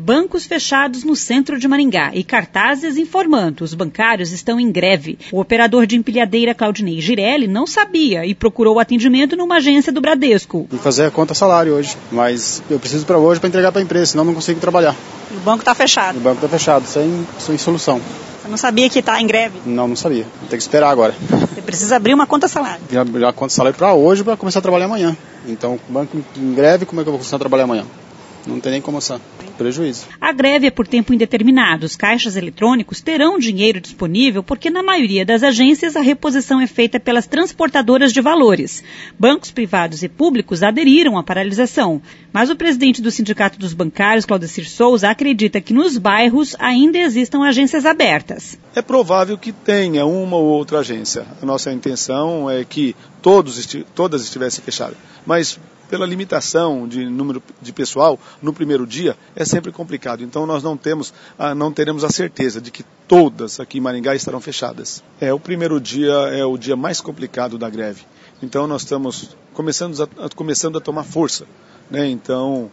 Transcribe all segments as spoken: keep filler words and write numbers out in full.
bancos fechados no centro de Maringá e cartazes informando os bancários estão em greve. O operador de empilhadeira Claudinei Girelli não sabia e procurou atendimento numa agência do Bradesco. Vou fazer a conta salário hoje, mas eu preciso para hoje para entregar para a empresa, senão não consigo trabalhar. O banco está fechado? O banco está fechado, sem, sem solução. Você não sabia que está em greve? Não, não sabia. Vou ter que esperar agora. Você precisa abrir uma conta salário? Já, já conta salário para hoje para começar a trabalhar amanhã. Então, o banco em greve, como é que eu vou começar a trabalhar amanhã? Não tem nem como começar. Prejuízo. A greve é por tempo indeterminado. Os caixas eletrônicos terão dinheiro disponível porque na maioria das agências a reposição é feita pelas transportadoras de valores. Bancos privados e públicos aderiram à paralisação. Mas o presidente do Sindicato dos Bancários, Claudecir Souza, acredita que nos bairros ainda existam agências abertas. É provável que tenha uma ou outra agência. A nossa intenção é que todos esti- todas estivessem fechadas. Mas pela limitação de número de pessoal no primeiro dia, é sempre complicado. Então nós não temos, não teremos a certeza de que todas aqui em Maringá estarão fechadas. É, o primeiro dia é o dia mais complicado da greve. Então nós estamos começando a, começando a tomar força, né? Então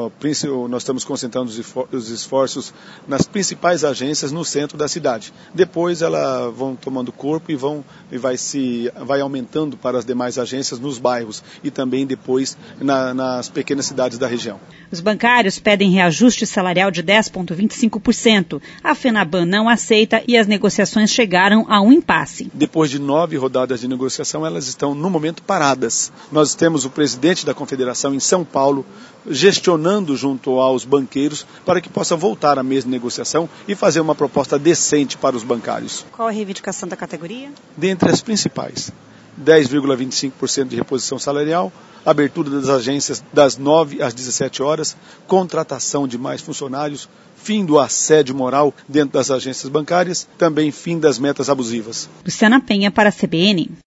nós estamos concentrando os esforços nas principais agências no centro da cidade. Depois elas vão tomando corpo e, vão, e vai, se, vai aumentando para as demais agências nos bairros e também depois na, nas pequenas cidades da região. Os bancários pedem reajuste salarial de dez vírgula vinte e cinco por cento. A FENABAN não aceita e as negociações chegaram a um impasse. Depois de nove rodadas de negociação, elas estão no momento paradas. Nós temos o presidente da Confederação em São Paulo gestionando junto aos banqueiros para que possa voltar à mesa de negociação e fazer uma proposta decente para os bancários. Qual a reivindicação da categoria? Dentre as principais, dez vírgula vinte e cinco por cento de reposição salarial, abertura das agências das nove às dezessete horas, contratação de mais funcionários, fim do assédio moral dentro das agências bancárias, também fim das metas abusivas. Luciana Penha para a C B N.